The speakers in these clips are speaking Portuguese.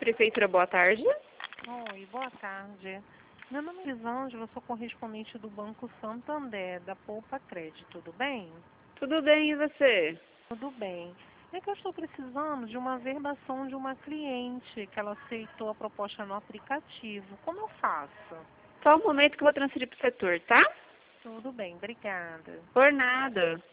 Prefeitura, boa tarde. Oi, boa tarde. Meu nome é Elisângela, sou correspondente do Banco Santander, da Poupa Crédito, tudo bem? Tudo bem, e você? Tudo bem. É que eu estou precisando de uma verbação de uma cliente que ela aceitou a proposta no aplicativo. Como eu faço? Só um momento que eu vou transferir para o setor, tá? Tudo bem, obrigada. Por nada.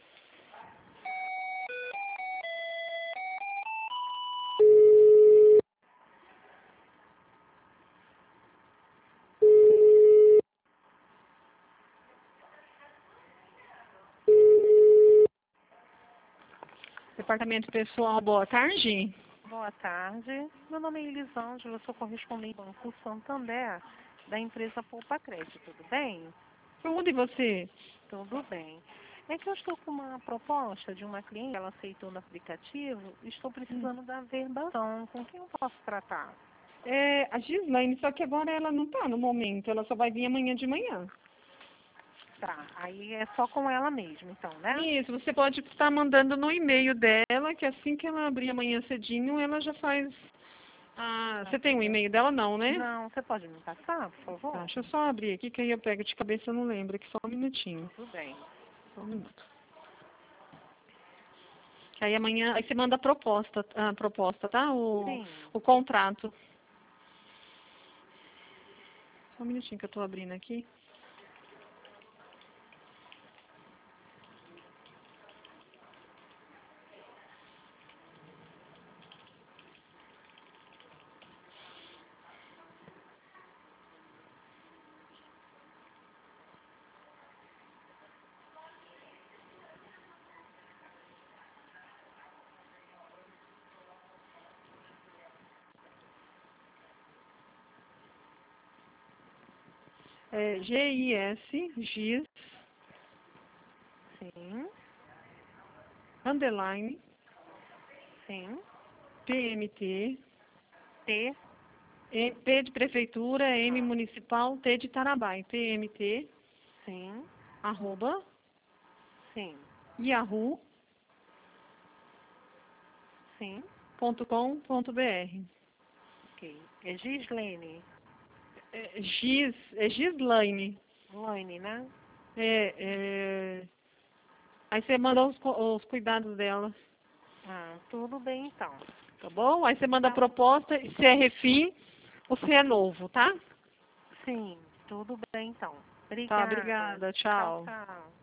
Departamento Pessoal, boa tarde. Boa tarde. Meu nome é Elisângela, sou correspondente do Banco Santander, da empresa Poupa Crédito, tudo bem? Tudo e você? Tudo bem. É que eu estou com uma proposta de uma cliente, ela aceitou no aplicativo, e estou precisando da verbação. Com quem eu posso tratar? É a Gislaine, só que agora ela não está no momento, ela só vai vir amanhã de manhã. Tá, aí é só com ela mesmo, então, né? Isso, você pode estar mandando no e-mail dela, que assim que ela abrir amanhã cedinho, ela já faz... Ah, você tem o e-mail dela? Não, né? Não, você pode me passar, por favor? Tá, deixa eu só abrir aqui, que aí eu pego de cabeça, eu não lembro, aqui só um minutinho. Tudo bem. Só um minuto. Aí amanhã, aí você manda a proposta, tá? Sim. O contrato. Só um minutinho que eu tô abrindo aqui. É GIS, Sim. underline, Sim. PMT, T. P de prefeitura, M municipal, T de Tarabai, PMT, Sim. arroba, Sim. yahoo.com.br. Sim. Ok. É Gislene. É Gislaine. Laine, né? Aí você manda os cuidados dela, Ah, tudo bem então. tá bom? Aí você manda a Tá. proposta, se é refim ou se é novo, tá? Sim, tudo bem então. Tá, Obrigada. obrigada, Tchau, tchau. tchau.